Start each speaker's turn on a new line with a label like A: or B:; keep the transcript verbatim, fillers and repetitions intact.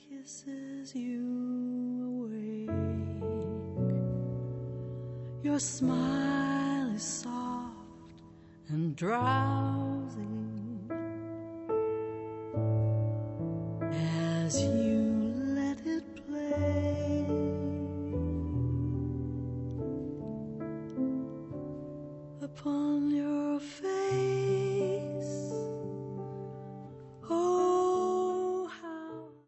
A: kisses you awake. Your smile is soft and drowsy as you let it play. Upon your face